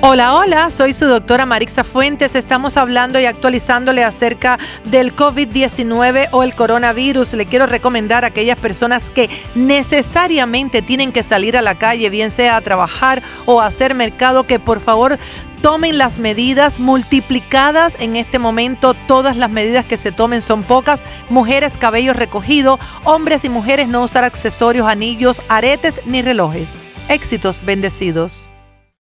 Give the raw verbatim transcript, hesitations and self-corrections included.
Hola, hola, soy su doctora Marixa Fuentes. Estamos hablando y actualizándole acerca del COVID diecinueve o el coronavirus. Le quiero recomendar a aquellas personas que necesariamente tienen que salir a la calle, bien sea a trabajar o a hacer mercado, que por favor tomen las medidas multiplicadas en este momento. Todas las medidas que se tomen son pocas. Mujeres, cabello recogido. Hombres y mujeres, no usar accesorios, anillos, aretes ni relojes. Éxitos, bendecidos.